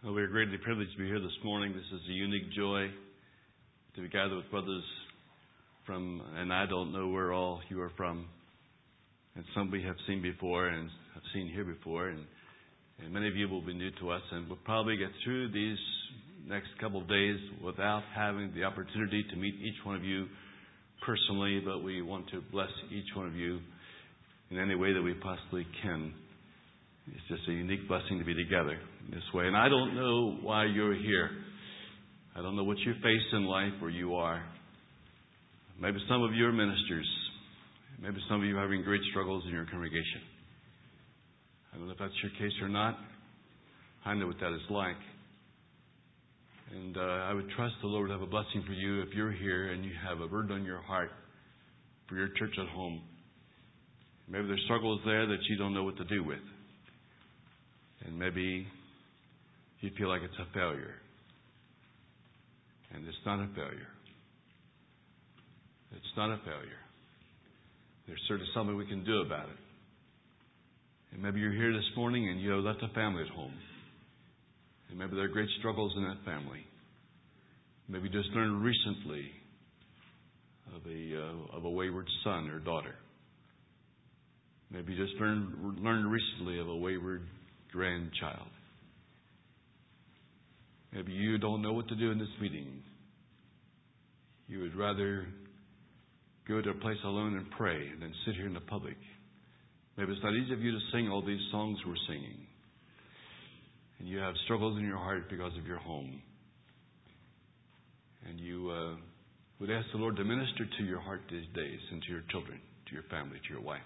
Well, we're greatly privileged to be here this morning. This is a unique joy to be gathered with brothers from, and I don't know where all you are from, and some we have seen before and have seen here before, and many of you will be new to us, and we'll probably get through these next couple of days without having the opportunity to meet each one of you personally, but we want to bless each one of you in any way that we possibly can. It's just a unique blessing to be together in this way. And I don't know why you're here. I don't know what you face in life where you are. Maybe some of you are ministers. Maybe some of you are having great struggles in your congregation. I don't know if that's your case or not. I know what that is like. And I would trust the Lord would have a blessing for you if you're here and you have a burden on your heart for your church at home. Maybe there's struggles there that you don't know what to do with. And maybe you feel like it's a failure. And it's not a failure. It's not a failure. There's certainly something we can do about it. And maybe you're here this morning and you have left a family at home. And maybe there are great struggles in that family. Maybe you just learned recently of a wayward son or daughter. Maybe you just learned recently of a wayward grandchild. Maybe you don't know what to do in this meeting. You would rather go to a place alone and pray than sit here in the public. Maybe it's not easy for you to sing all these songs we're singing. And you have struggles in your heart because of your home. And you would ask the Lord to minister to your heart these days and to your children, to your family, to your wife.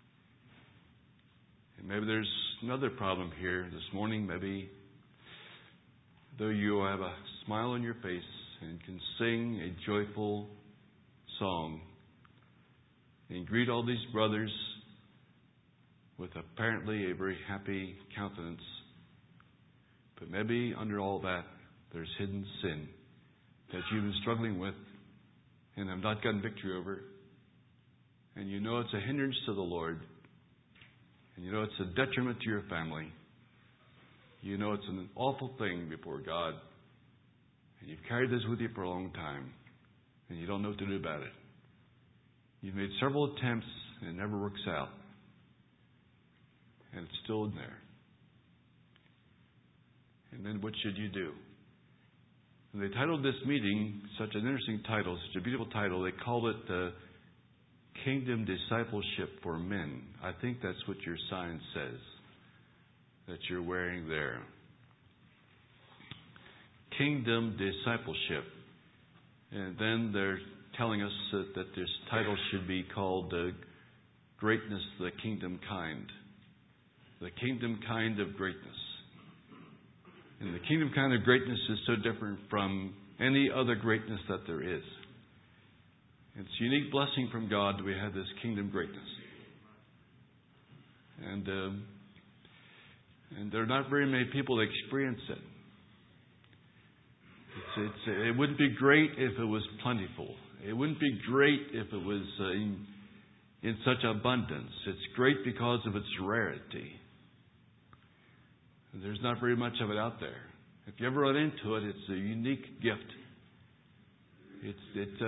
And maybe there's another problem here this morning. Maybe though you have a smile on your face and can sing a joyful song and greet all these brothers with apparently a very happy countenance, but maybe under all that there's hidden sin that you've been struggling with and have not gotten victory over, and you know it's a hindrance to the Lord. And you know it's a detriment to your family. You know it's an awful thing before God. And you've carried this with you for a long time. And you don't know what to do about it. You've made several attempts and it never works out. And it's still in there. And then what should you do? And they titled this meeting, such an interesting title, such a beautiful title. They called it Kingdom Discipleship for Men. I think that's what your sign says that you're wearing there. Kingdom Discipleship. And then they're telling us that this title should be called Greatness, the Kingdom Kind. The Kingdom Kind of Greatness. And the Kingdom Kind of Greatness is so different from any other greatness that there is. It's a unique blessing from God that we have this kingdom greatness. And there are not very many people that experience it. It wouldn't be great if it was plentiful. It wouldn't be great if it was in such abundance. It's great because of its rarity. And there's not very much of it out there. If you ever run into it, it's a unique gift. It's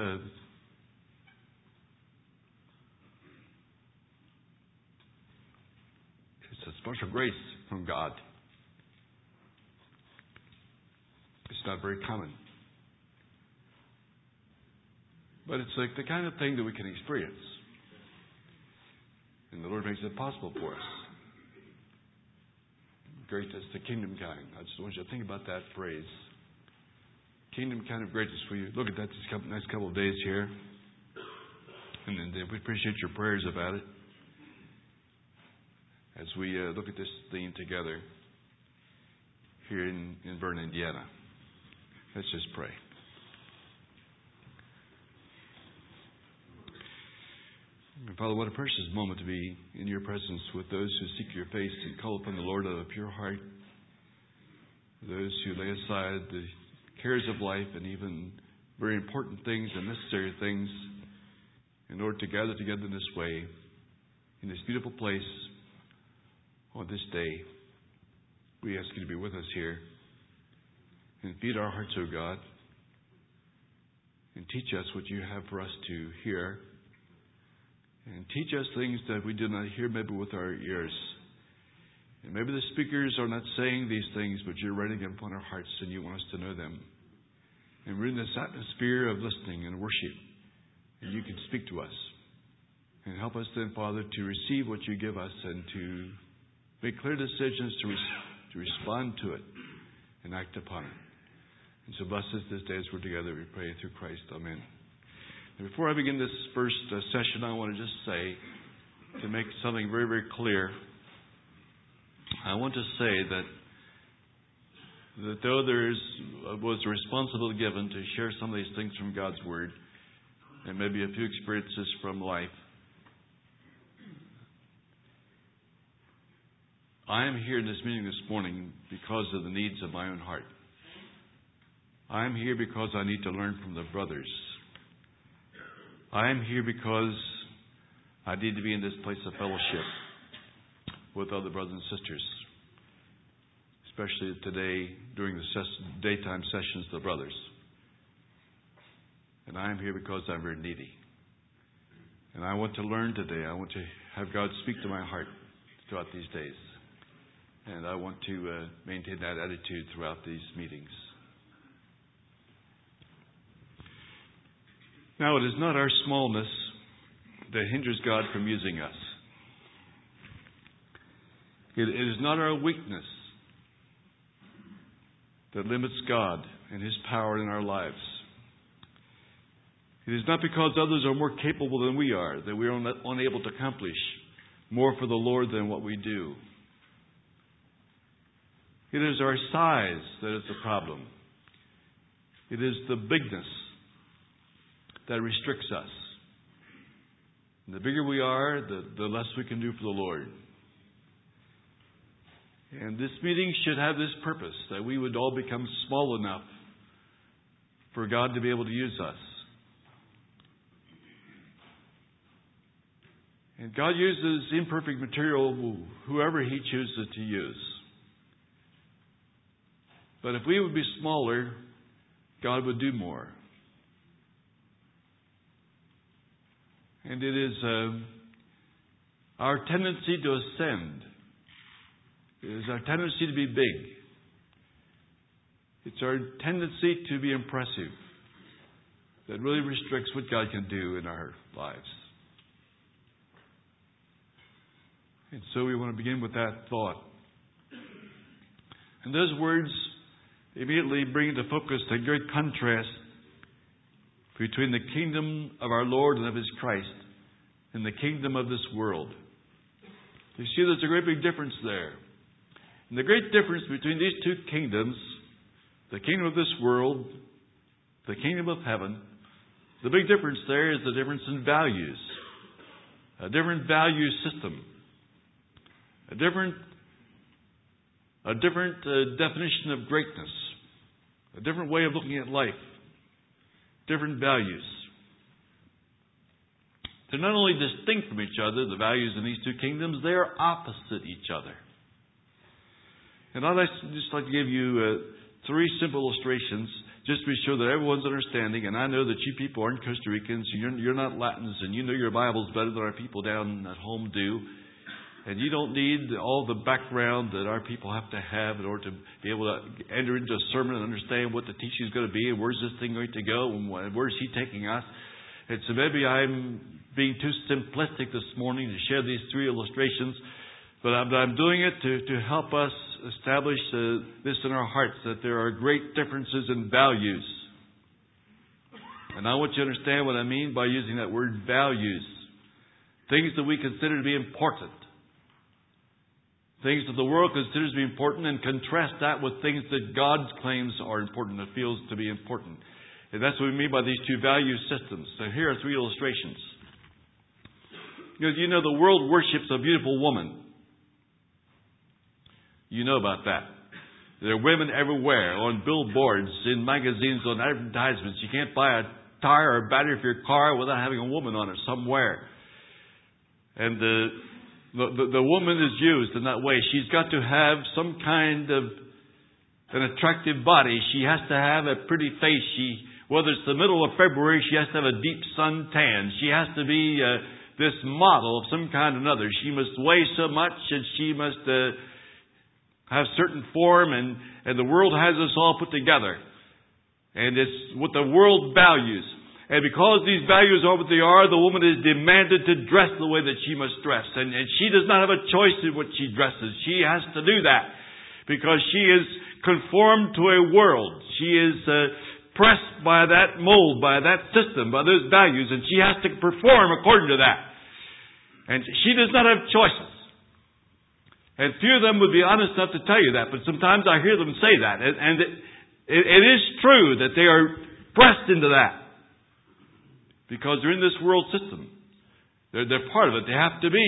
a special grace from God. It's not very common. But it's like the kind of thing that we can experience. And the Lord makes it possible for us. Greatness, the kingdom kind. I just want you to think about that phrase. Kingdom kind of greatness for you. Look at that this next couple of days here. And then we appreciate your prayers about it. As we look at this theme together here in Vernon, Indiana. Let's just pray. And Father, what a precious moment to be in your presence with those who seek your face and call upon the Lord out of a pure heart. Those who lay aside the cares of life and even very important things and necessary things in order to gather together in this way, in this beautiful place on this day. We ask you to be with us here. And feed our hearts, O God. And teach us what you have for us to hear. And teach us things that we do not hear maybe with our ears. And maybe the speakers are not saying these things, but you're writing them upon our hearts and you want us to know them. And we're in this atmosphere of listening and worship. And you can speak to us. And help us then, Father, to receive what you give us and to make clear decisions to respond to it and act upon it. And so bless us this day as we're together. We pray through Christ. Amen. And before I begin this first session, I want to just say, to make something very, very clear, I want to say that though there was a responsibility given to share some of these things from God's Word, and maybe a few experiences from life, I am here in this meeting this morning because of the needs of my own heart. I am here because I need to learn from the brothers. I am here because I need to be in this place of fellowship with other brothers and sisters, especially today during the daytime sessions of the brothers. And I am here because I'm very needy. And I want to learn today. I want to have God speak to my heart throughout these days. And I want to maintain that attitude throughout these meetings. Now, it is not our smallness that hinders God from using us. It is not our weakness that limits God and His power in our lives. It is not because others are more capable than we are that we are unable to accomplish more for the Lord than what we do. It is our size that is the problem. It is the bigness that restricts us. And the bigger we are, the less we can do for the Lord. And this meeting should have this purpose, that we would all become small enough for God to be able to use us. And God uses imperfect material whoever He chooses to use. But if we would be smaller, God would do more. And it is our tendency to ascend. It is our tendency to be big. It's our tendency to be impressive that really restricts what God can do in our lives. And so we want to begin with that thought. And those words immediately bring into focus the great contrast between the kingdom of our Lord and of His Christ and the kingdom of this world. You see, there's a great big difference there. And the great difference between these two kingdoms, the kingdom of this world, the kingdom of heaven, the big difference there is the difference in values. A different value system. A different definition of greatness. A different way of looking at life. Different values. They're not only distinct from each other, the values in these two kingdoms, they are opposite each other. And I'd just like to give you 3 simple illustrations just to be sure that everyone's understanding. And I know that you people aren't Costa Ricans, you're not Latins, and you know your Bibles better than our people down at home do. And you don't need all the background that our people have to have in order to be able to enter into a sermon and understand what the teaching is going to be and where's this thing going to go and where's He taking us. And so maybe I'm being too simplistic this morning to share these 3 illustrations, but I'm doing it to help us establish this in our hearts, that there are great differences in values. And I want you to understand what I mean by using that word values. Things that we consider to be important. Things that the world considers to be important, and contrast that with things that God claims are important, that feels to be important. And that's what we mean by these 2 value systems. So here are 3 illustrations. Because you know the world worships a beautiful woman. You know about that. There are women everywhere, on billboards, in magazines, on advertisements. You can't buy a tire or a battery for your car without having a woman on it somewhere. And the woman is used in that way. She's got to have some kind of an attractive body. She has to have a pretty face. Whether it's the middle of February, she has to have a deep sun tan. She has to be this model of some kind or another. She must weigh so much, and she must have certain form, and the world has us all put together. And it's what the world values. And because these values are what they are, the woman is demanded to dress the way that she must dress. And she does not have a choice in what she dresses. She has to do that because she is conformed to a world. She is pressed by that mold, by that system, by those values, and she has to perform according to that. And she does not have choices. And few of them would be honest enough to tell you that, but sometimes I hear them say that. And it is true that they are pressed into that. Because they're in this world system. They're part of it. They have to be.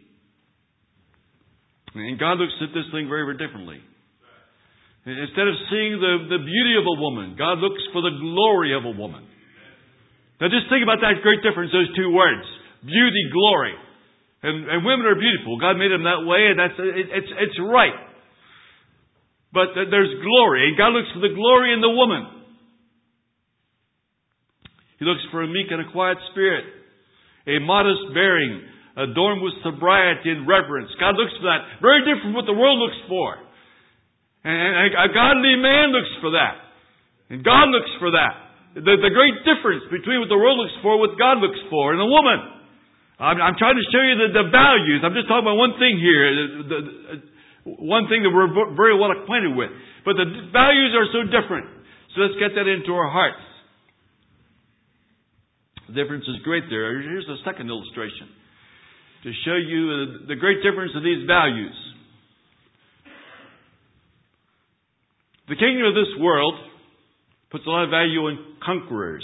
And God looks at this thing very, very differently. Instead of seeing the beauty of a woman, God looks for the glory of a woman. Now just think about that great difference, those two words. Beauty, glory. And women are beautiful. God made them that way, and it's right. But there's glory, and God looks for the glory in the woman. He looks for a meek and a quiet spirit, a modest bearing, adorned with sobriety and reverence. God looks for that. Very different from what the world looks for. And a godly man looks for that. And God looks for that. The great difference between what the world looks for and what God looks for in a woman. I'm trying to show you the values. I'm just talking about one thing here. One thing that we're very well acquainted with. But the values are so different. So let's get that into our hearts. The difference is great there. Here's a second illustration to show you the great difference of these values. The kingdom of this world puts a lot of value in conquerors,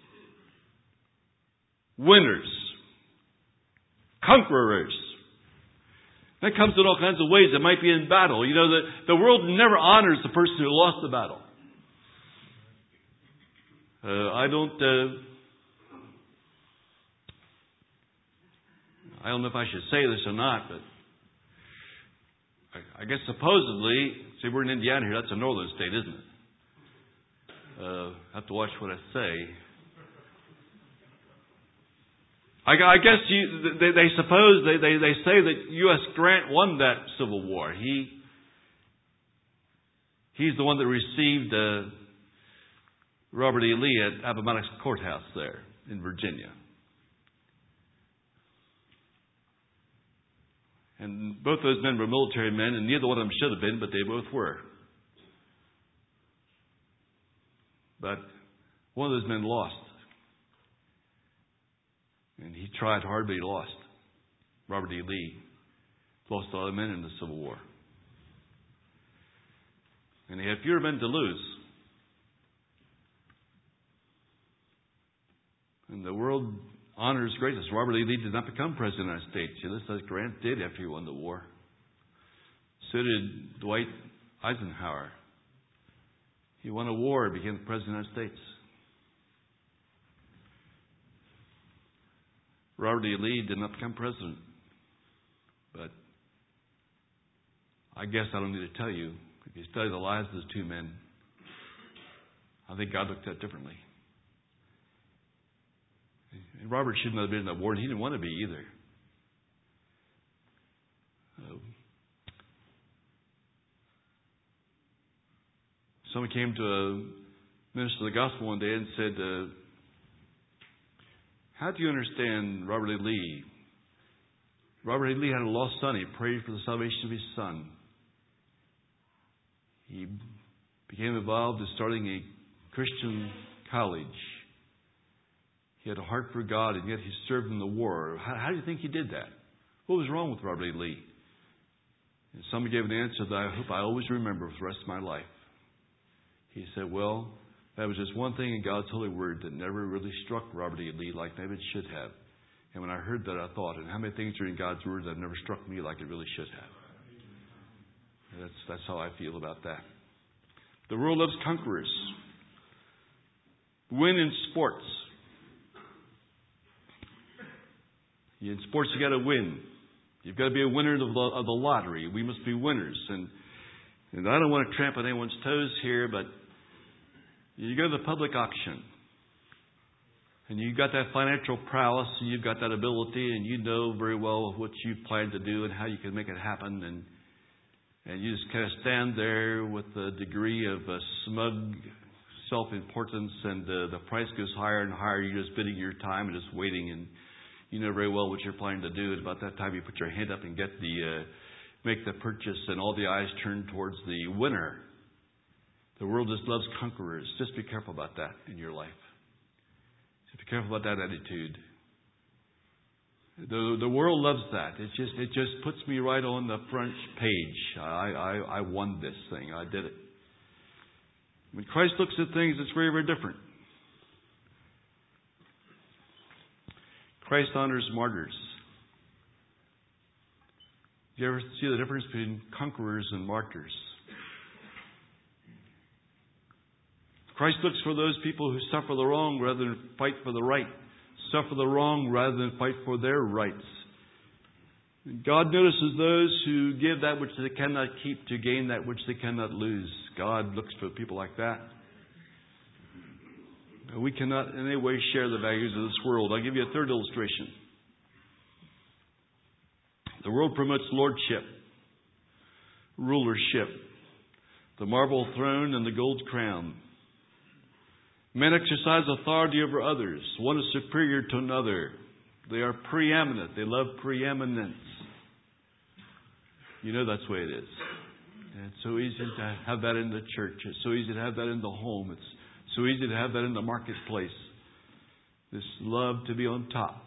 winners, conquerors. That comes in all kinds of ways. It might be in battle. You know, the world never honors the person who lost the battle. I don't know if I should say this or not, but I guess supposedly, see, we're in Indiana here. That's a northern state, isn't it? I have to watch what I say. I guess they suppose they say that U.S. Grant won that Civil War. He's the one that received Robert E. Lee at Appomattox Courthouse there in Virginia. And both those men were military men, and neither one of them should have been, but they both were. But one of those men lost. And he tried hard, but he lost. Robert E. Lee lost a lot of men in the Civil War. And he had fewer men to lose. And the world honors greatness. Robert E. Lee did not become President of the United States. Just as Grant did after he won the war. So did Dwight Eisenhower. He won a war and became the President of the United States. Robert E. Lee did not become president. But I guess I don't need to tell you. If you study the lives of those two men, I think God looked at it differently. And Robert shouldn't have been in that war, and he didn't want to be either. Someone came to a minister of the gospel one day and said, how do you understand Robert E. Lee? Robert E. Lee had a lost son. He prayed for the salvation of his son. He became involved in starting a Christian college. He had a heart for God, and yet he served in the war. How do you think he did that? What was wrong with Robert E. Lee? And somebody gave an answer that I hope I always remember for the rest of my life. He said, well, that was just one thing in God's holy word that never really struck Robert E. Lee like maybe it should have. And when I heard that, I thought, and how many things are in God's word that never struck me like it really should have? And that's how I feel about that. The world loves conquerors. Win in sports. In sports, you got to win. You've got to be a winner of the lottery. We must be winners. And And I don't want to tramp on anyone's toes here, but you go to the public auction, and you've got that financial prowess, and you've got that ability, and you know very well what you plan to do and how you can make it happen. And you just kind of stand there with a degree of smug self-importance, and the price goes higher and higher. You're just bidding your time and just waiting, and you know very well what you're planning to do. And about that time, you put your hand up and make the purchase, and all the eyes turn towards the winner. The world just loves conquerors. Just be careful about that in your life. Just be careful about that attitude. The world loves that. It just puts me right on the front page. I won this thing. I did it. When Christ looks at things, it's very, very different. Christ honors martyrs. Do you ever see the difference between conquerors and martyrs? Christ looks for those people who suffer the wrong rather than fight for the right. Suffer the wrong rather than fight for their rights. God notices those who give that which they cannot keep to gain that which they cannot lose. God looks for people like that. We cannot in any way share the values of this world. I'll give you a third illustration. The world promotes lordship, rulership, the marble throne and the gold crown. Men exercise authority over others. One is superior to another. They are preeminent. They love preeminence. You know that's the way it is. And it's so easy to have that in the church. It's so easy to have that in the home. It's so easy to have that in the marketplace. This love to be on top.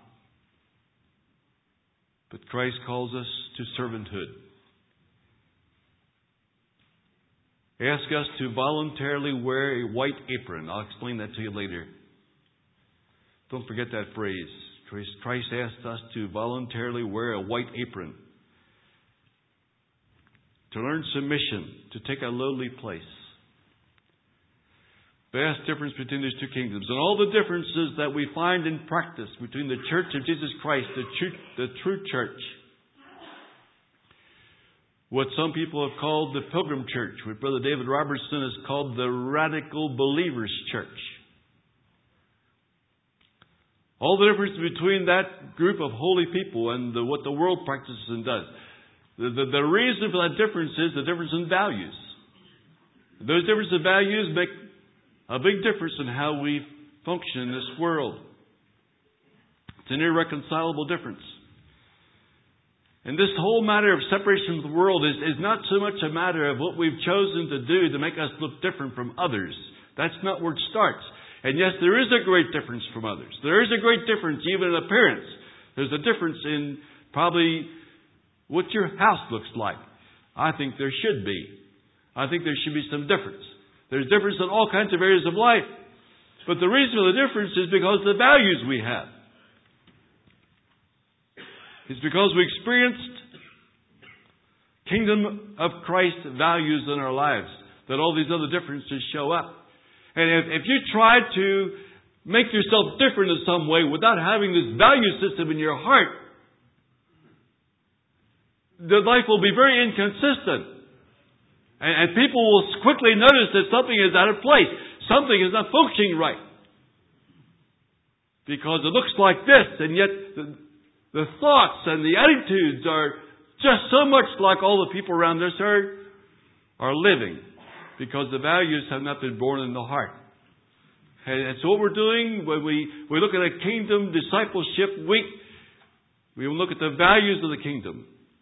But Christ calls us to servanthood. He asks us to voluntarily wear a white apron. I'll explain that to you later. Don't forget that phrase. Christ asked us to voluntarily wear a white apron. To learn submission. To take a lowly place. Vast difference between these two kingdoms. And all the differences that we find in practice between the Church of Jesus Christ, the true church. What some people have called the Pilgrim Church, what Brother David Robertson has called the Radical Believers Church. All the difference between that group of holy people and what the world practices and does. The reason for that difference is the difference in values. Those differences in values make a big difference in how we function in this world. It's an irreconcilable difference. And this whole matter of separation from the world is not so much a matter of what we've chosen to do to make us look different from others. That's not where it starts. And yes, there is a great difference from others. There is a great difference even in appearance. There's a difference in probably what your house looks like. I think there should be. I think there should be some difference. There's difference in all kinds of areas of life. But the reason for the difference is because of the values we have. It's because we experienced kingdom of Christ values in our lives that all these other differences show up. And if you try to make yourself different in some way without having this value system in your heart, the life will be very inconsistent. And people will quickly notice that something is out of place. Something is not functioning right. Because it looks like this, and yet the thoughts and the attitudes are just so much like all the people around this earth are living. Because the values have not been born in the heart. And so what we're doing when we look at a kingdom discipleship week, we will look at the values of the kingdom.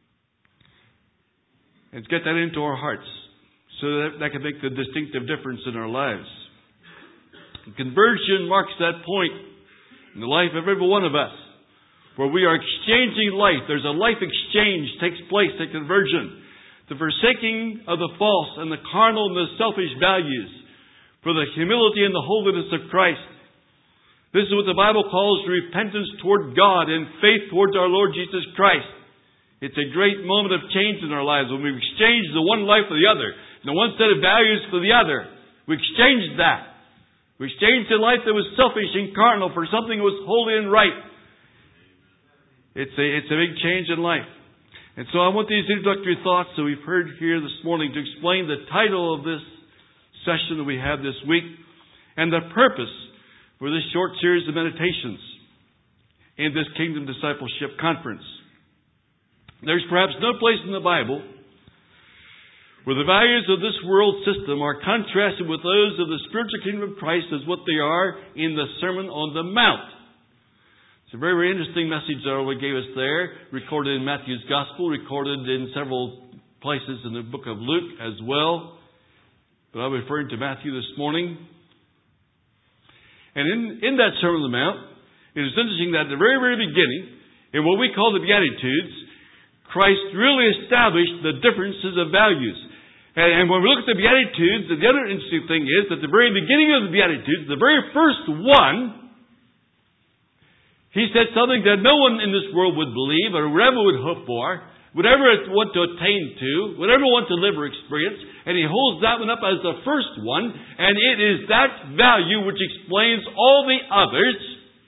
And get that into our hearts. So that can make the distinctive difference in our lives. Conversion marks that point in the life of every one of us. Where we are exchanging life. There's a life exchange takes place at conversion. The forsaking of the false and the carnal and the selfish values. For the humility and the holiness of Christ. This is what the Bible calls repentance toward God and faith towards our Lord Jesus Christ. It's a great moment of change in our lives when we exchange the one life for the other. The one set of values for the other. We exchanged that. We exchanged a life that was selfish and carnal for something that was holy and right. It's a big change in life. And so I want these introductory thoughts that we've heard here this morning to explain the title of this session that we have this week and the purpose for this short series of meditations in this Kingdom Discipleship Conference. There's perhaps no place in the Bible where the values of this world system are contrasted with those of the spiritual kingdom of Christ as what they are in the Sermon on the Mount. It's a very, very interesting message that our Lord gave us there, recorded in Matthew's Gospel, recorded in several places in the book of Luke as well. But I'm referring to Matthew this morning. And in that Sermon on the Mount, it is interesting that at the very, very beginning, in what we call the Beatitudes, Christ really established the differences of values. And when we look at the Beatitudes, the other interesting thing is that at the very beginning of the Beatitudes, the very first one, he said something that no one in this world would believe or whatever would hope for, whatever want to attain to, whatever want to live or experience. And he holds that one up as the first one. And it is that value which explains all the others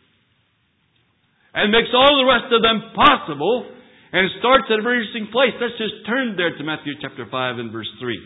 and makes all the rest of them possible. And it starts at a very interesting place. Let's just turn there to Matthew chapter 5 and verse 3.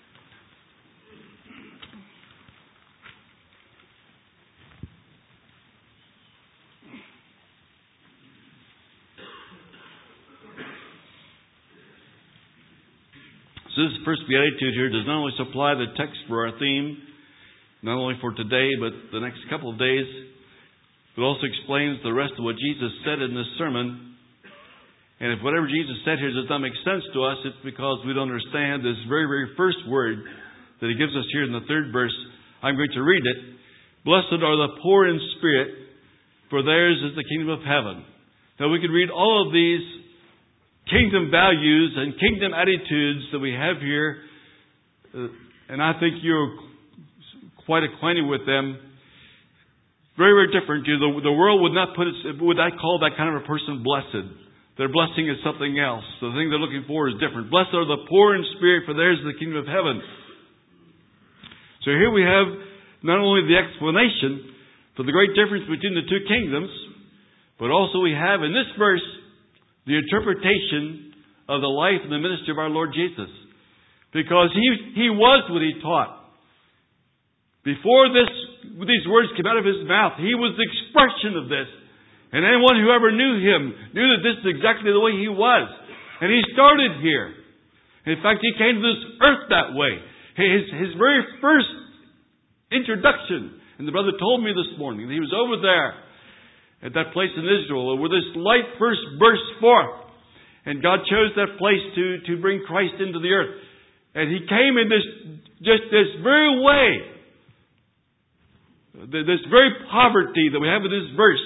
So this first beatitude here does not only supply the text for our theme, not only for today, but the next couple of days, but also explains the rest of what Jesus said in this sermon. And if whatever Jesus said here does not make sense to us, it's because we don't understand this very, very first word that he gives us here in the third verse. I'm going to read it. Blessed are the poor in spirit, for theirs is the kingdom of heaven. Now we could read all of these kingdom values and kingdom attitudes that we have here, and I think you're quite acquainted with them. Very, very different. The world would not call that kind of a person blessed. Their blessing is something else. The thing they're looking for is different. Blessed are the poor in spirit, for theirs is the kingdom of heaven. So here we have not only the explanation for the great difference between the two kingdoms, but also we have in this verse the interpretation of the life and the ministry of our Lord Jesus. Because he was what he taught. Before these words came out of his mouth, he was the expression of this. And anyone who ever knew him knew that this is exactly the way he was. And he started here. In fact, he came to this earth that way. His very first introduction, and the brother told me this morning, that he was over there at that place in Israel where this light first burst forth. And God chose that place to bring Christ into the earth. And he came in this very way. This very poverty that we have in this verse.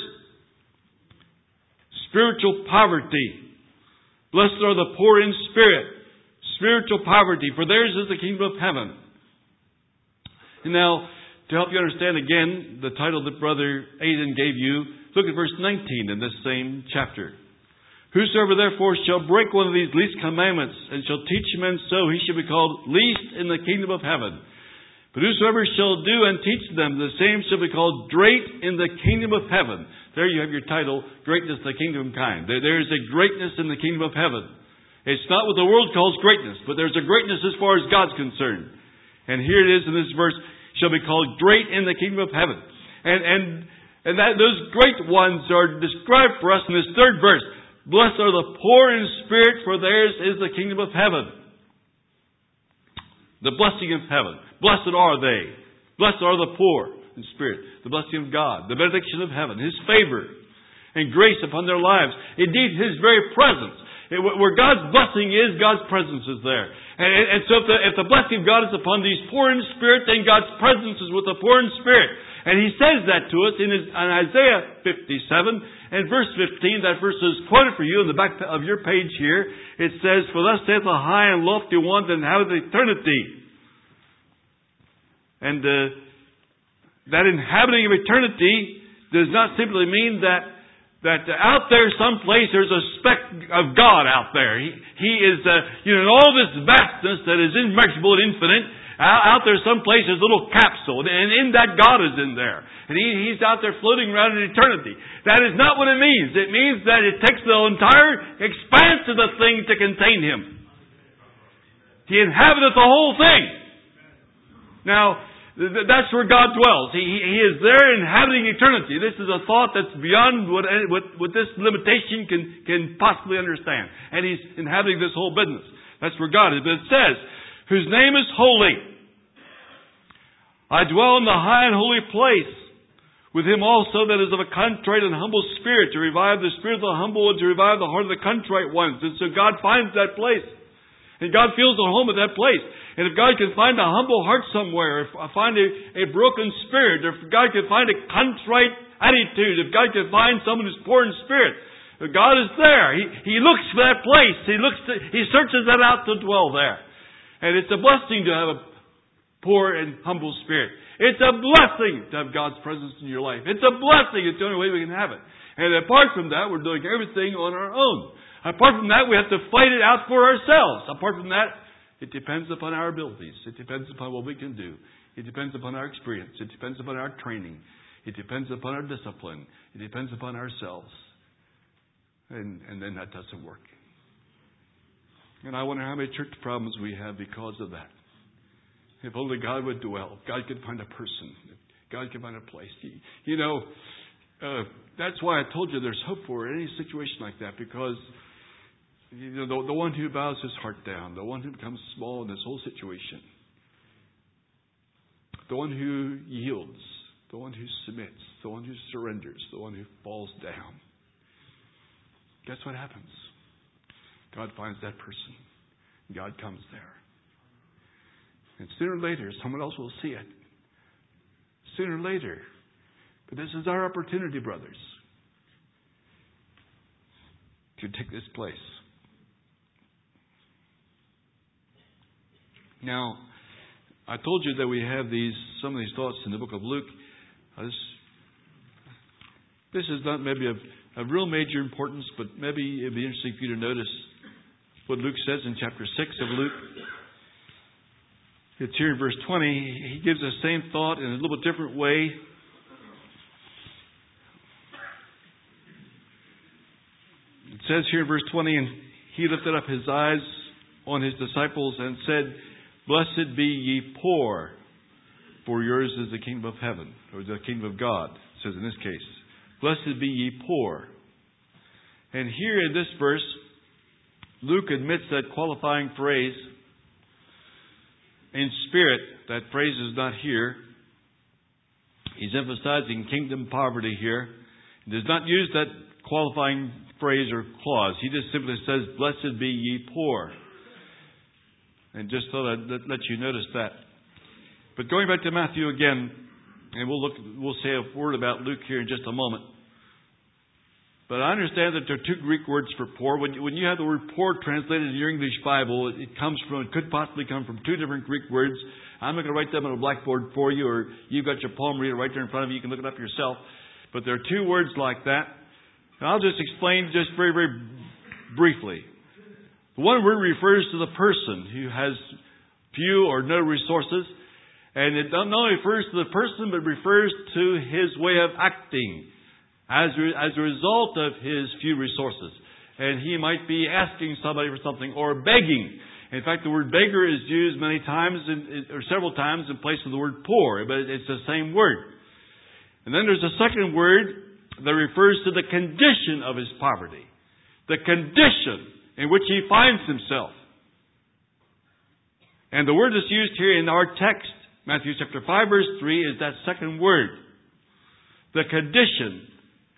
Spiritual poverty. Blessed are the poor in spirit. Spiritual poverty, for theirs is the kingdom of heaven. And now, to help you understand again the title that Brother Aidan gave you, look at verse 19 in this same chapter. Whosoever therefore shall break one of these least commandments and shall teach men so, he shall be called least in the kingdom of heaven. But whosoever shall do and teach them, the same shall be called great in the kingdom of heaven. There you have your title, Greatness the Kingdom Kind. There is a greatness in the kingdom of heaven. It's not what the world calls greatness, but there's a greatness as far as God's concerned. And here it is in this verse, shall be called great in the kingdom of heaven. And those great ones are described for us in this third verse. Blessed are the poor in spirit, for theirs is the kingdom of heaven. The blessing of heaven. Blessed are they. Blessed are the poor in spirit. The blessing of God. The benediction of heaven. His favor and grace upon their lives. Indeed, His very presence. Where God's blessing is, God's presence is there. And so if the blessing of God is upon these poor in spirit, then God's presence is with the poor in spirit. And He says that to us in Isaiah 57 and verse 15. That verse is quoted for you in the back of your page here. It says, "For thus saith the high and lofty one that inhabiteth eternity." And that inhabiting of eternity does not simply mean that out there someplace there's a speck of God out there. He is, in all this vastness that is immeasurable and infinite, Out there someplace, there's a little capsule, and in that God is in there. And He's out there floating around in eternity. That is not what it means. It means that it takes the entire expanse of the thing to contain Him. He inhabiteth the whole thing. Now, that's where God dwells. He is there inhabiting eternity. This is a thought that's beyond what this limitation can possibly understand. And He's inhabiting this whole business. That's where God is. But it says, whose name is holy. I dwell in the high and holy place with Him also that is of a contrite and humble spirit, to revive the spirit of the humble and to revive the heart of the contrite ones. And so God finds that place. And God feels at home at that place. And if God can find a humble heart somewhere, if I find a broken spirit, or if God can find a contrite attitude, if God can find someone who's poor in spirit, God is there. He looks for that place. He searches that out to dwell there. And it's a blessing to have a poor and humble spirit. It's a blessing to have God's presence in your life. It's a blessing. It's the only way we can have it. And apart from that, we're doing everything on our own. Apart from that, we have to fight it out for ourselves. Apart from that, it depends upon our abilities. It depends upon what we can do. It depends upon our experience. It depends upon our training. It depends upon our discipline. It depends upon ourselves. And then that doesn't work. And I wonder how many church problems we have because of that. If only God would dwell. God could find a person. God could find a place. That's why I told you there's hope for any situation like that, because the one who bows his heart down, the one who becomes small in this whole situation, the one who yields, the one who submits, the one who surrenders, the one who falls down. Guess what happens? God finds that person. God comes there. And sooner or later, someone else will see it. Sooner or later. But this is our opportunity, brothers, to take this place. Now, I told you that we have some of these thoughts in the book of Luke. This is not maybe of real major importance, but maybe it'd be interesting for you to notice what Luke says in chapter 6 of Luke. It's here in verse 20. He gives the same thought in a little bit different way. It says here in verse 20, and He lifted up His eyes on His disciples and said, Blessed be ye poor, for yours is the kingdom of heaven, or the kingdom of God, it says in this case. Blessed be ye poor. And here in this verse, Luke admits that qualifying phrase, in spirit. That phrase is not here. He's emphasizing kingdom poverty here. He does not use that qualifying phrase or clause. He just simply says, Blessed be ye poor. And just thought I'd let you notice that. But going back to Matthew again, and we'll say a word about Luke here in just a moment. But I understand that there are two Greek words for poor. When you have the word poor translated in your English Bible, it could possibly come from two different Greek words. I'm not going to write them on a blackboard for you, or you've got your palm reader right there in front of you. You can look it up yourself. But there are two words like that. And I'll just explain just very, very briefly. The one word refers to the person who has few or no resources. And it not only refers to the person, but refers to his way of acting as a result of his few resources. And he might be asking somebody for something or begging. In fact, the word beggar is used many times or several times in place of the word poor, but it's the same word. And then there's a second word that refers to the condition of his poverty. The condition in which he finds himself. And the word that's used here in our text, Matthew chapter 5, verse 3, is that second word. The condition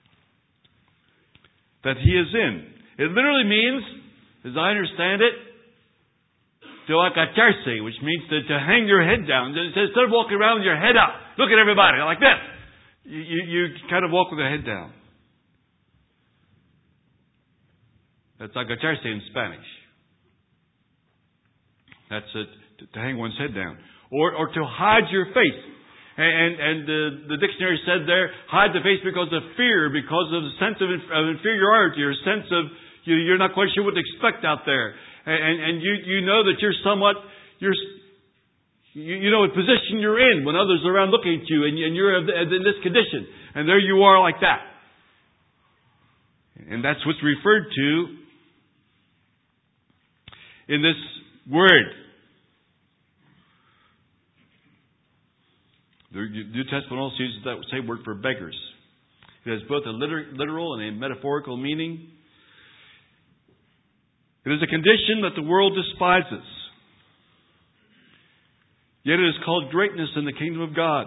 that he is in. It literally means, as I understand it, to agacharse, which means to hang your head down. Instead of walking around with your head up, look at everybody like this. You kind of walk with your head down. That's agacharse in Spanish. That's to hang one's head down. Or to hide your face. And the dictionary said there, hide the face because of fear, because of the sense of inferiority, or sense of you're not quite sure what to expect out there. And you know that you're somewhat, You know what position you're in when others are around looking at you and you're in this condition. And there you are like that. And that's what's referred to in this word. The New Testament also uses that same word for beggars. It has both a literal and a metaphorical meaning. It is a condition that the world despises. Yet it is called greatness in the kingdom of God.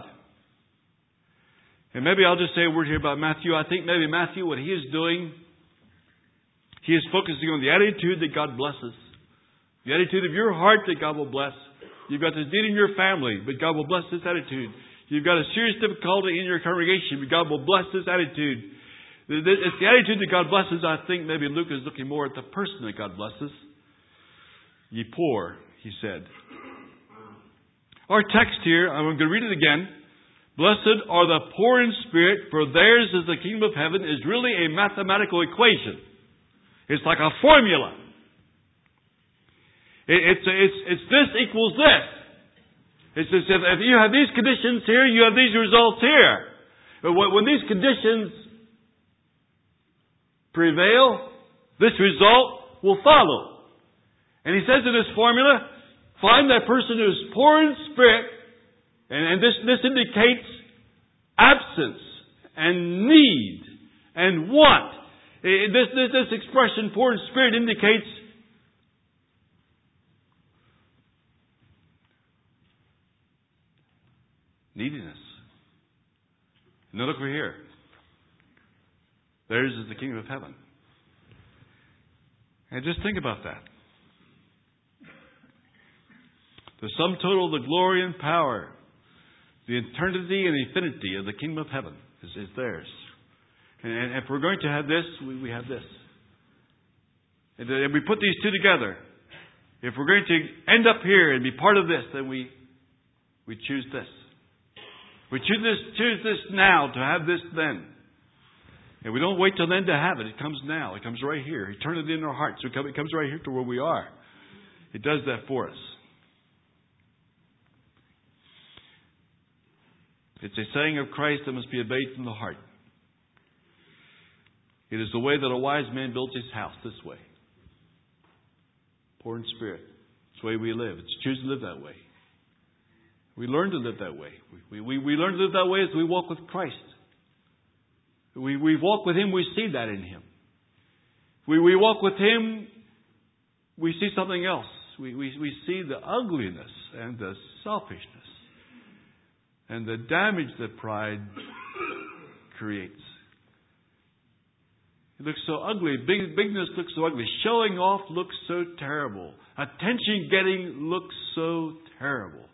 And maybe I'll just say a word here about Matthew. I think maybe Matthew, what he is doing, he is focusing on the attitude that God blesses. The attitude of your heart that God will bless. You've got this need in your family, but God will bless this attitude. You've got a serious difficulty in your congregation, but God will bless this attitude. It's the attitude that God blesses. I think maybe Luke is looking more at the person that God blesses. Ye poor, he said. Our text here, I'm going to read it again. Blessed are the poor in spirit, for theirs is the kingdom of heaven, is really a mathematical equation. It's like a formula. It's this equals this. It's as if you have these conditions here, you have these results here. But when these conditions prevail, this result will follow. And he says in this formula, find that person who is poor in spirit, and this indicates absence and need and want. This expression, poor in spirit, indicates neediness. Now look over here. Theirs is the kingdom of heaven. And just think about that. The sum total of the glory and power, the eternity and infinity of the kingdom of heaven is theirs. And if we're going to have this, we have this. And we put these two together. If we're going to end up here and be part of this, then we choose this. We choose this now to have this then. And we don't wait till then to have it. It comes now. It comes right here. Eternity in our hearts. It comes right here to where we are. It does that for us. It's a saying of Christ that must be obeyed from the heart. It is the way that a wise man builds his house, this way. Poor in spirit. It's the way we live. It's choose to live that way. We learn to live that way. We learn to live that way as we walk with Christ. We walk with Him, we see that in Him. We walk with Him, we see something else. We see the ugliness and the selfishness and the damage that pride creates. It looks so ugly. Bigness looks so ugly. Showing off looks so terrible. Attention getting looks so terrible.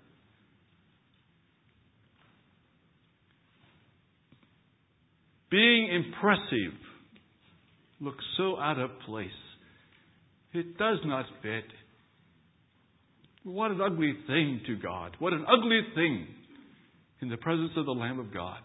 Being impressive looks so out of place. It does not fit. What an ugly thing to God. What an ugly thing in the presence of the Lamb of God.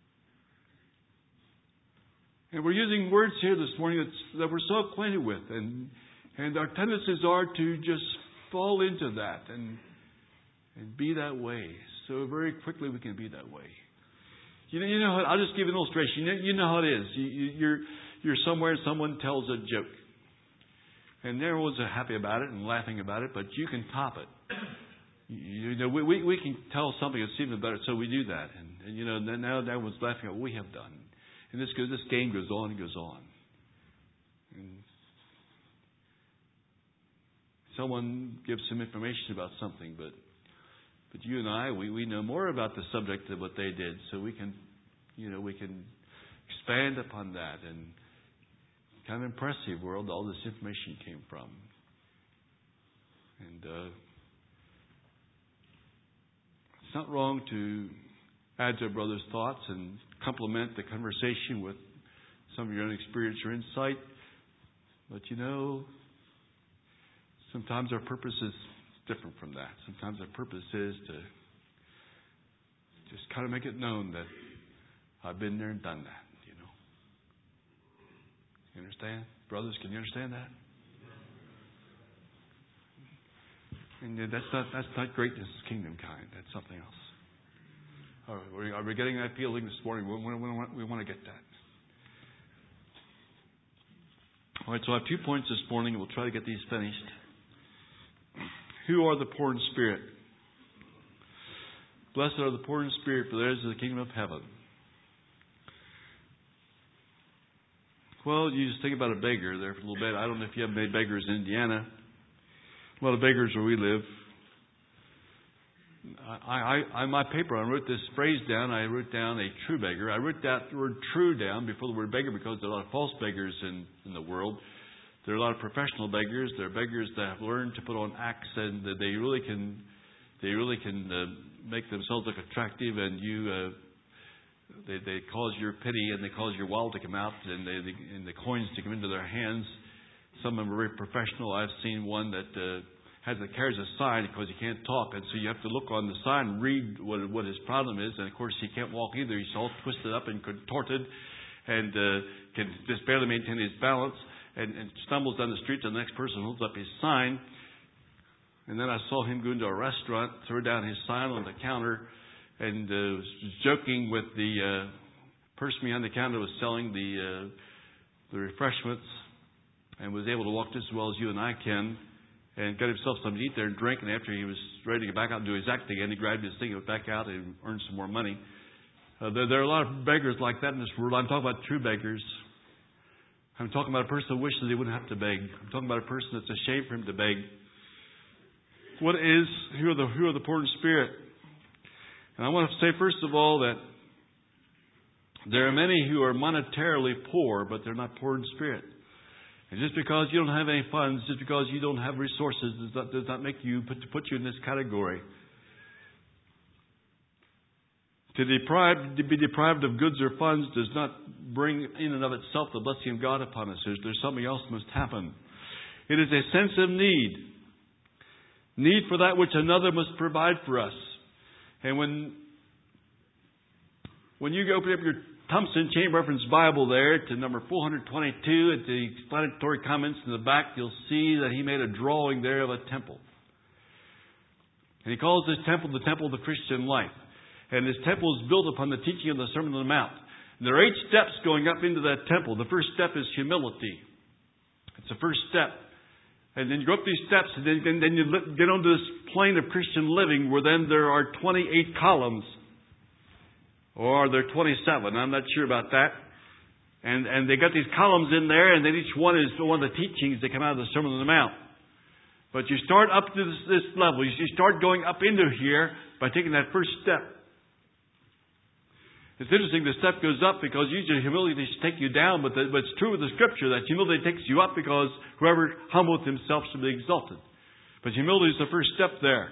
And we're using words here this morning that we're so acquainted with. And our tendencies are to just fall into that and be that way. So very quickly we can be that way. You know, I'll just give you an illustration. You know how it is. You're somewhere and someone tells a joke. And everyone's happy about it and laughing about it, but you can top it. You know, we can tell something that's even better, so we do that. And you know, now everyone's laughing at what we have done. And this game goes on and goes on. And someone gives some information about something, but you and I, we know more about the subject of what they did, so we can expand upon that and kind of impressive where all this information came from. And it's not wrong to add to a brother's thoughts and complement the conversation with some of your own experience or insight. But sometimes our purpose is different from that. Sometimes our purpose is to just kind of make it known that I've been there and done that, You understand? Brothers, can you understand that? And that's not greatness, kingdom kind. That's something else. Are we getting that feeling this morning? We want to get that. All right, so I have 2 points this morning. We'll try to get these finished. Who are the poor in spirit? Blessed are the poor in spirit, for theirs is the kingdom of heaven. Well, you just think about a beggar there for a little bit. I don't know if you have many beggars in Indiana. A lot of beggars where we live. On my paper, I wrote this phrase down. I wrote down a true beggar. I wrote that word true down before the word beggar because there are a lot of false beggars in the world. There are a lot of professional beggars. There are beggars that have learned to put on acts and that they really can make themselves look attractive, and they cause your pity and they cause your wallet to come out and the coins to come into their hands. Some of them are very professional. I've seen one that carries a sign because he can't talk, and so you have to look on the sign and read what his problem is. And of course, he can't walk either. He's all twisted up and contorted, and can just barely maintain his balance, and stumbles down the street. The next person holds up his sign, and then I saw him go into a restaurant, throw down his sign on the counter, and was joking with the person behind the counter was selling the refreshments, and was able to walk just as well as you and I can, and got himself something to eat there and drink. And after he was ready to get back out and do his act again, he grabbed his thing and went back out and earned some more money. There are a lot of beggars like that in this world. I'm talking about true beggars. I'm talking about a person who wishes he wouldn't have to beg. I'm talking about a person that's ashamed for him to beg. Who are the poor in spirit? And I want to say, first of all, that there are many who are monetarily poor, but they're not poor in spirit. And just because you don't have any funds, just because you don't have resources, does not make you put you in this category. To be deprived of goods or funds does not bring in and of itself the blessing of God upon us. There's something else must happen. It is a sense of need. Need for that which another must provide for us. And when you open up your Thompson Chain Reference Bible there to number 422 at the explanatory comments in the back, you'll see that he made a drawing there of a temple. And he calls this temple the temple of the Christian life. And this temple is built upon the teaching of the Sermon on the Mount. And there are 8 steps going up into that temple. The first step is humility. It's the first step. And then you go up these steps, and then you get onto this plane of Christian living where then there are 28 columns. Or are there 27? I'm not sure about that. And they got these columns in there, and then each one is one of the teachings that come out of the Sermon on the Mount. But you start up to this level. You start going up into here by taking that first step. It's interesting, the step goes up because usually humility should take you down, but it's true with the Scripture that humility takes you up because whoever humbleth himself shall be exalted. But humility is the first step there.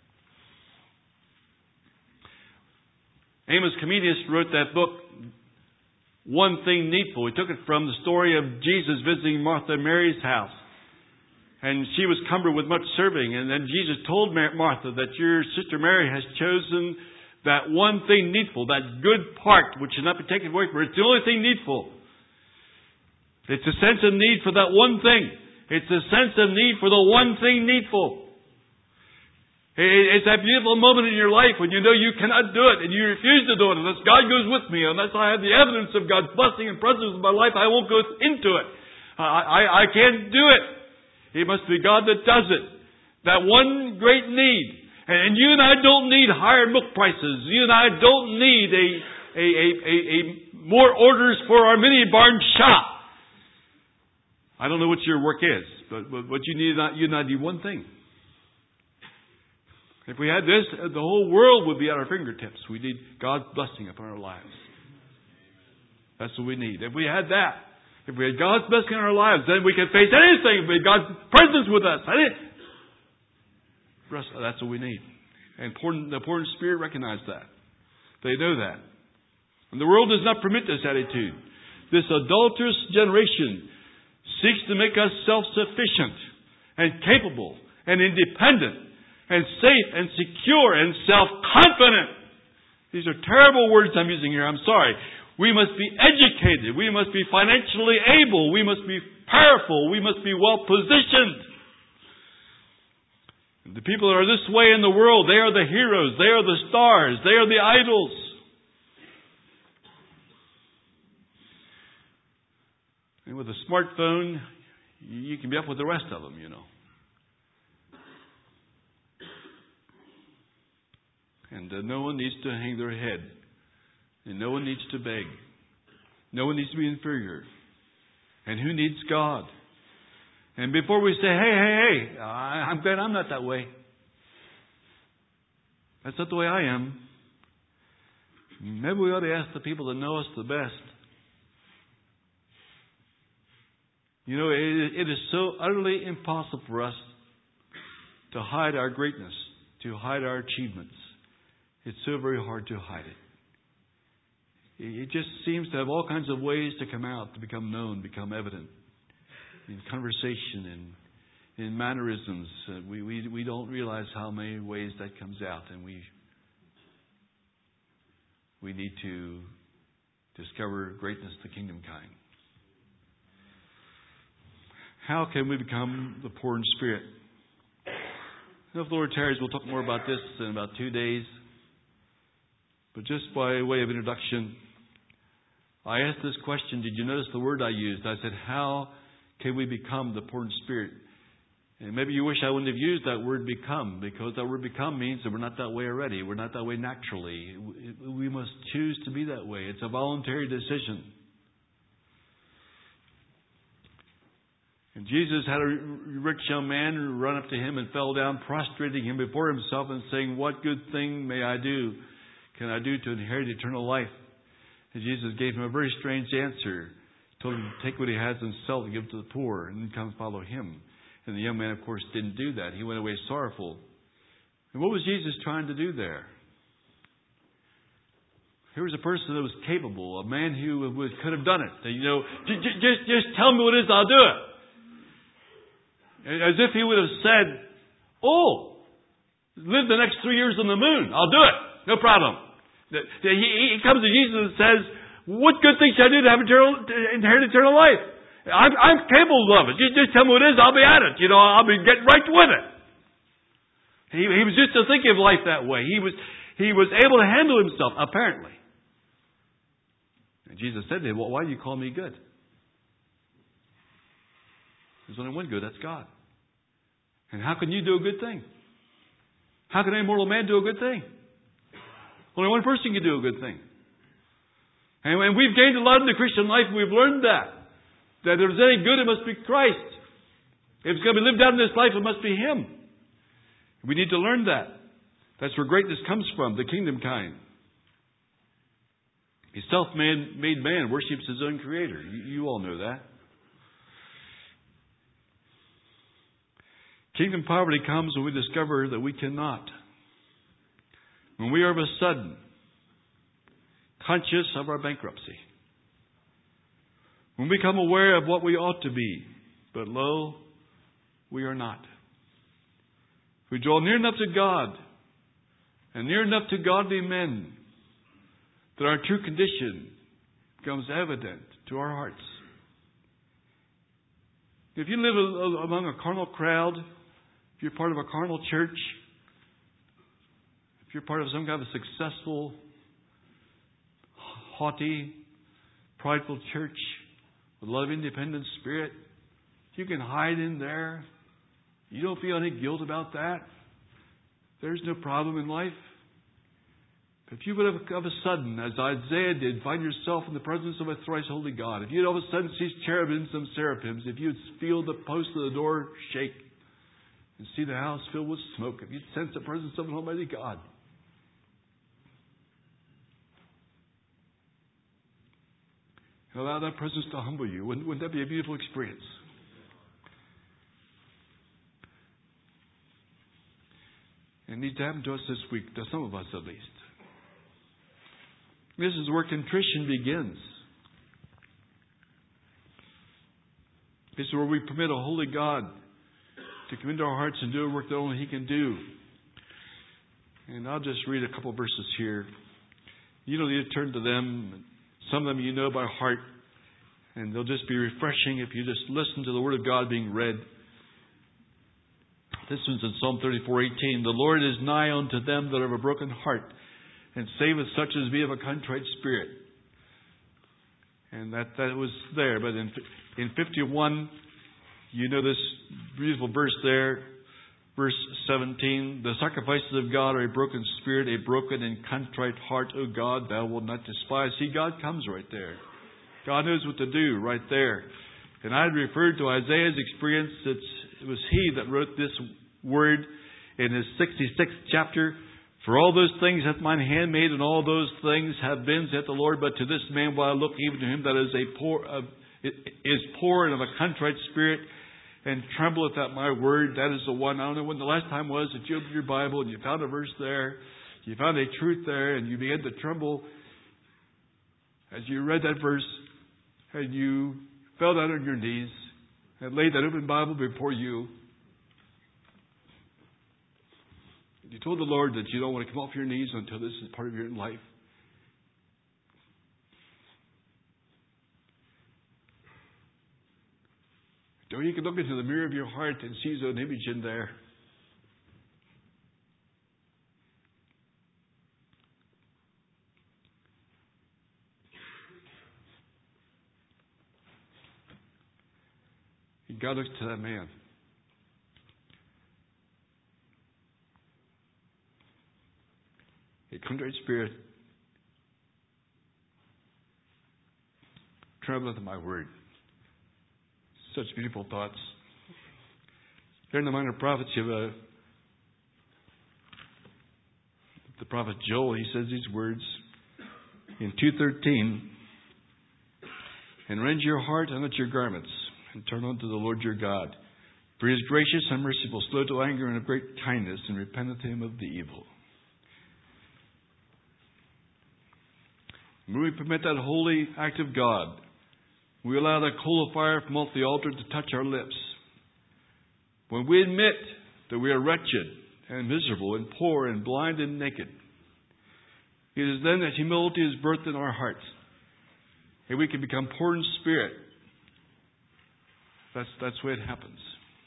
Amos Comenius wrote that book, One Thing Needful. He took it from the story of Jesus visiting Martha and Mary's house. And she was cumbered with much serving. And then Jesus told Martha that your sister Mary has chosen that one thing needful, that good part which should not be taken away from her. It's the only thing needful. It's a sense of need for that one thing. It's a sense of need for the one thing needful. It's that beautiful moment in your life when you know you cannot do it and you refuse to do it unless God goes with me. Unless I have the evidence of God's blessing and presence in my life, I won't go into it. I can't do it. It must be God that does it. That one great need. And you and I don't need higher milk prices. You and I don't need a more orders for our mini barn shop. I don't know what your work is, but what you need, you and I need one thing. If we had this, the whole world would be at our fingertips. We need God's blessing upon our lives. That's what we need. If we had that, if we had God's blessing in our lives, then we can face anything. If we had God's presence with us, that's what we need. And the poor in spirit recognize that. They know that. And the world does not permit this attitude. This adulterous generation seeks to make us self-sufficient and capable and independent and safe and secure and self-confident. These are terrible words I'm using here. I'm sorry. We must be educated. We must be financially able. We must be powerful. We must be well positioned. The people that are this way in the world, they are the heroes, they are the stars, they are the idols. And with a smartphone, you can be up with the rest of them, you know. And no one needs to hang their head. And no one needs to beg. No one needs to be inferior. And who needs God? And before we say, hey, I'm glad I'm not that way. That's not the way I am. Maybe we ought to ask the people that know us the best. You know, it is so utterly impossible for us to hide our greatness, to hide our achievements. It's so very hard to hide it. It just seems to have all kinds of ways to come out, to become known, become evident. In conversation and in mannerisms. We don't realize how many ways that comes out. And we need to discover greatness, the kingdom kind. How can we become the poor in spirit? If the Lord tarries, we'll talk more about this in about 2 days. But just by way of introduction, I asked this question. Did you notice the word I used? I said, how can we become the poor in spirit? And maybe you wish I wouldn't have used that word become, because that word become means that we're not that way already. We're not that way naturally. We must choose to be that way. It's a voluntary decision. And Jesus had a rich young man run up to him and fell down, prostrating him before himself and saying, what good thing can I do to inherit eternal life? And Jesus gave him a very strange answer. Told him to take what he has and sell it and give it to the poor and then come follow him. And the young man, of course, didn't do that. He went away sorrowful. And what was Jesus trying to do there? Here was a person that was capable, a man who could have done it. Just tell me what it is, I'll do it. As if he would have said, live the next 3 years on the moon. I'll do it. No problem. He comes to Jesus and says, what good things should I do to inherit eternal life? I'm capable of it. Just tell me what it is. I'll be at it. I'll be getting right with it. He was just thinking of life that way. He was able to handle himself, apparently. And Jesus said to him, well, why do you call me good? There's only one good, that's God. And how can you do a good thing? How can any mortal man do a good thing? Only one person can do a good thing. And we've gained a lot in the Christian life. We've learned that if there's any good, it must be Christ. If it's going to be lived out in this life, it must be Him. We need to learn that. That's where greatness comes from, the kingdom kind. A self-made man worships his own creator. You all know that. Kingdom poverty comes when we discover that we cannot. When we are of a sudden conscious of our bankruptcy. When we become aware of what we ought to be, but lo, we are not. If we draw near enough to God and near enough to godly men, that our true condition becomes evident to our hearts. If you live among a carnal crowd, if you're part of a carnal church, if you're part of some kind of a successful, haughty, prideful church with a lot of independent spirit, you can hide in there. You don't feel any guilt about that. There's no problem in life. If you would have of a sudden, as Isaiah did, find yourself in the presence of a thrice holy God, if you'd all of a sudden see cherubims and seraphims, if you'd feel the post of the door shake and see the house filled with smoke, if you'd sense the presence of an almighty God, and allow that presence to humble you, wouldn't that be a beautiful experience? It needs to happen to us this week, to some of us at least. This is where contrition begins. This is where we permit a holy God to come into our hearts and do a work that only He can do. And I'll just read a couple of verses here. You don't need to turn to them. Some of them you know by heart. And they'll just be refreshing if you just listen to the Word of God being read. This one's in Psalm 34:18. The Lord is nigh unto them that have a broken heart, and saveth such as be of a contrite spirit. And that was there. But in 51, you know this beautiful verse there, verse 17. The sacrifices of God are a broken spirit, a broken and contrite heart, O God, thou wilt not despise. See, God comes right there. God knows what to do right there. And I referred to Isaiah's experience. It was he that wrote this word in his 66th chapter. For all those things hath mine hand made, and all those things have been, saith the Lord. But to this man will I look, even to him that is poor and of a contrite spirit, and trembleth at my word. That is the one. I don't know when the last time was that you opened your Bible and you found a verse there, you found a truth there, and you began to tremble as you read that verse, and you fell down on your knees and laid that open Bible before you. You told the Lord that you don't want to come off your knees until this is part of your life. Or you can look into the mirror of your heart and see an image in there. And God looks to that man. A contrite spirit, trembleth at my word. Such beautiful thoughts. Here in the Minor Prophets, you have the prophet Joel. He says these words in 2:13. And rend your heart and not your garments, and turn unto the Lord your God. For he is gracious and merciful, slow to anger, and of great kindness, and repenteth him of the evil. When we permit that holy act of God, we allow that coal of fire from off the altar to touch our lips. When we admit that we are wretched and miserable and poor and blind and naked, it is then that humility is birthed in our hearts. And we can become poor in spirit. That's the way it happens.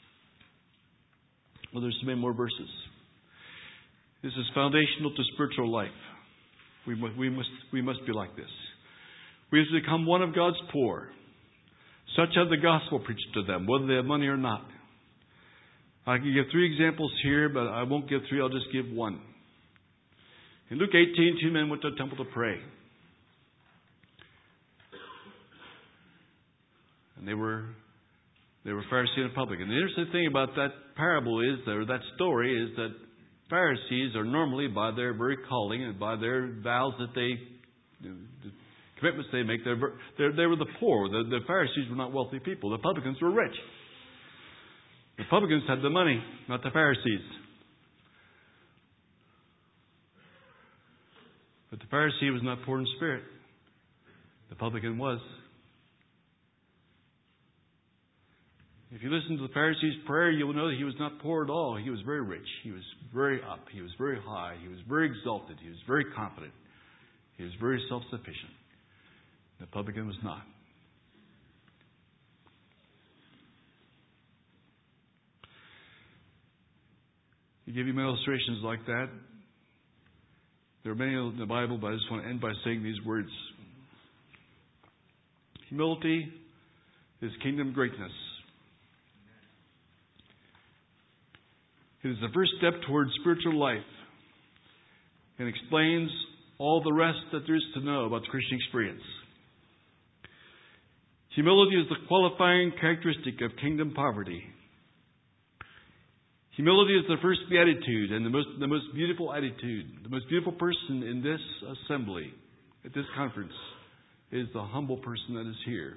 Well, there's many more verses. This is foundational to spiritual life. We must be like this. We have to become one of God's poor. Such have the gospel preached to them, whether they have money or not. I can give 3 examples here, but I won't give 3. I'll just give one. In Luke 18, 2 men went to the temple to pray. And they were Pharisee and publican. And the interesting thing about that parable is, or that story, is that Pharisees are normally, by their very calling and by their vows that the commitments they make, they were the poor. The Pharisees were not wealthy people. The publicans were rich. The publicans had the money, not the Pharisees. But the Pharisee was not poor in spirit. The publican was. If you listen to the Pharisee's prayer, you will know that he was not poor at all. He was very rich. He was very up. He was very high. He was very exalted. He was very confident. He was very self-sufficient. The publican was not. To give you many illustrations like that, there are many in the Bible, but I just want to end by saying these words. Humility is kingdom greatness. It is the first step towards spiritual life and explains all the rest that there is to know about the Christian experience. Humility is the qualifying characteristic of kingdom poverty. Humility is the first beatitude and the most beautiful attitude. The most beautiful person in this assembly, at this conference, is the humble person that is here.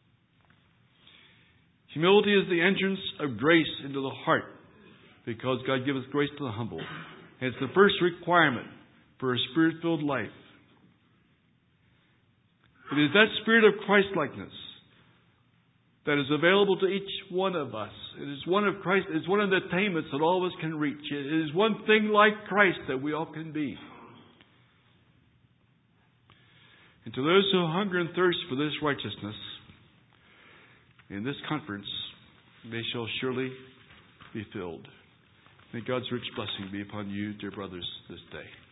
Humility is the entrance of grace into the heart, because God giveth grace to the humble. And it's the first requirement for a spirit-filled life. It is that spirit of Christ-likeness that is available to each one of us. It is one of Christ. It's one of the attainments that all of us can reach. It is one thing like Christ that we all can be. And to those who hunger and thirst for this righteousness, in this conference, they shall surely be filled. May God's rich blessing be upon you, dear brothers, this day.